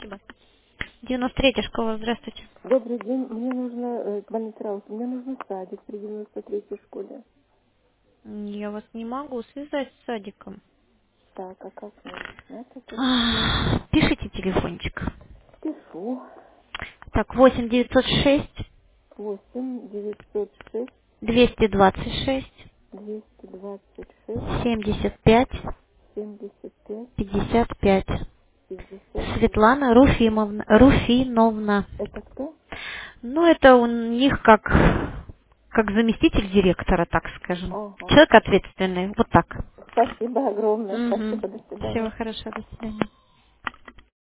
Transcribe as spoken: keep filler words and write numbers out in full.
Спасибо. девяносто третья школа, здравствуйте. Добрый день. Мне нужно, э, больница Раус, мне нужен садик при девяносто третьей школе. М, Я вас не могу связать с садиком. Так, а как мне узнать это все? А, Пишите телефончик. Пишу. Так, восемь девятьсот шесть Восемь девятьсот шесть двести двадцать шесть двести двадцать шесть семьдесят пять семьдесят пять пятьдесят пять. пятьдесят пять. Светлана Руфимовна. Руфиновна. Это кто? Ну, это у них как, как заместитель директора, так скажем. Ага. Человек ответственный. Вот так. Спасибо огромное. Угу. Спасибо. До Всего свидания. хорошего. До свидания.